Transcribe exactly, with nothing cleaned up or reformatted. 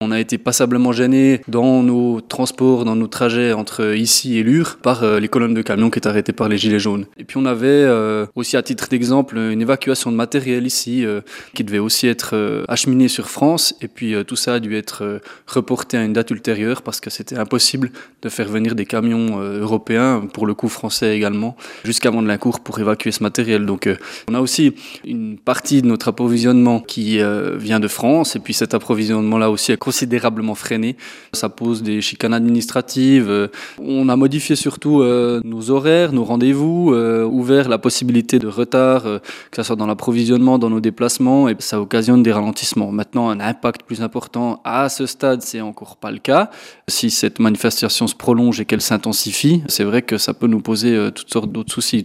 On a été passablement gênés dans nos transports, dans nos trajets entre ici et Lure par euh, les colonnes de camions qui étaient arrêtées par les gilets jaunes. Et puis on avait euh, aussi à titre d'exemple une évacuation de matériel ici euh, qui devait aussi être euh, acheminé sur France et puis euh, tout ça a dû être euh, reporté à une date ultérieure parce que c'était impossible de faire venir des camions euh, européens, pour le coup français également, jusqu'à Mandelinccourt pour évacuer ce matériel. Donc euh, on a aussi une partie de notre approvisionnement qui euh, vient de France et puis cet approvisionnement-là aussi est considérablement freiné. Ça pose des chicanes administratives. On a modifié surtout euh, nos horaires, nos rendez-vous, euh, ouvert la possibilité de retard, euh, que ce soit dans l'approvisionnement, dans nos déplacements, et ça occasionne des ralentissements. Maintenant, un impact plus important, à ce stade, c'est encore pas le cas. Si cette manifestation se prolonge et qu'elle s'intensifie, c'est vrai que ça peut nous poser euh, toutes sortes d'autres soucis.